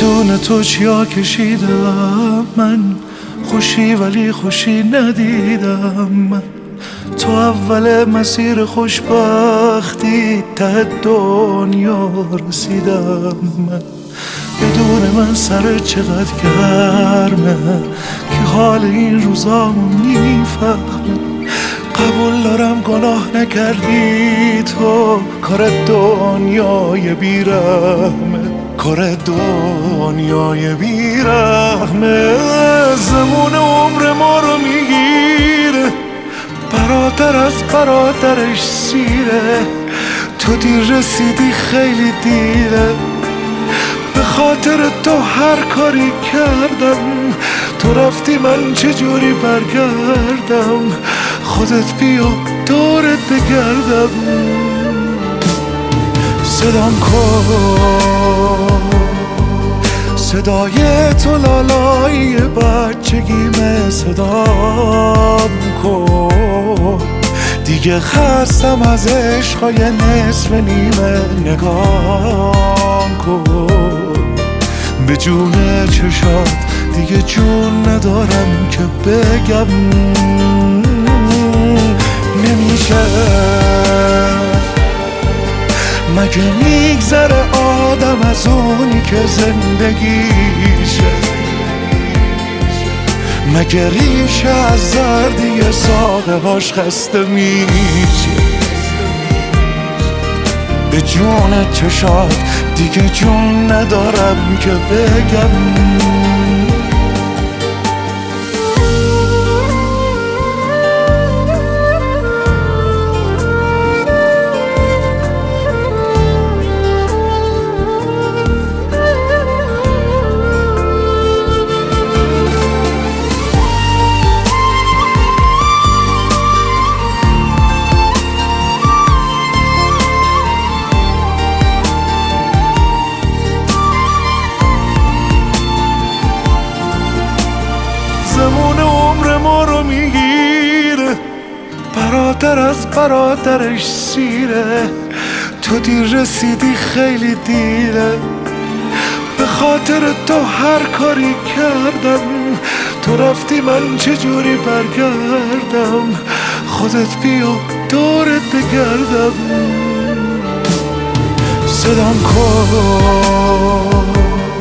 بدون تو چیا کشیدم من، خوشی ولی خوشی ندیدم من. تو اول مسیر خوشبختی ته دنیا رسیدم من. بدون من سر چقدر گرمه که حال این روزامو میفهمه. قبول دارم گناه نکردی تو، کار دنیای بیرحمه، کار دنیای بیرحمه. زمون عمر ما رو میگیره، برادر از برادرش سیره. تو دیر رسیدی خیلی دیره، به خاطر تو هر کاری کردم. تو رفتی من چجوری برگردم، خودت بیا دورت بگردم. صدام کن صدای تو لالایی بچگیمه، صدام کن دیگه خستم از عشقای نصف نیمه. نگام کن به جون چشات، دیگه جون ندارم که بگم نمیشه. مگه میگذره آدم از اونی که زندگیشه؟ مگه ریشه از زردی ساقه هاش خسته میشه؟ به جون چشات دیگه جون ندارم که بگم. زمون عمر ما رو میگیره، برادر از برادرش سیره. تو دیر رسیدی خیلی دیره، به خاطر تو هر کاری کردم. تو رفتی من چجوری برگردم، خودت بیا دورت بگردم. صدام کن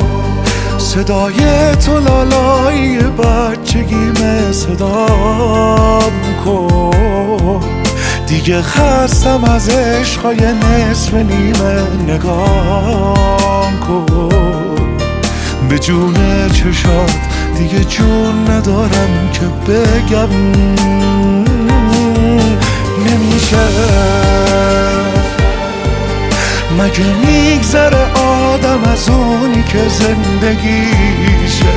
صدای تو لالایی بچگیمه، صدام کن دیگه خستم از عشقای نصف نیمه. نگام کن به جون چشات، دیگه جون ندارم که بگم نمیشه. مگه میگذره آدم از اونی که زندگیشه؟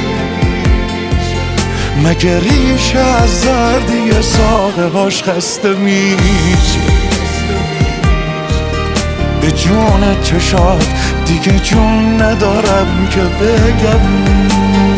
مگه ریشه از زردی ساقه هاش خسته میشه؟ به جون چشات دیگه جون ندارم که بگم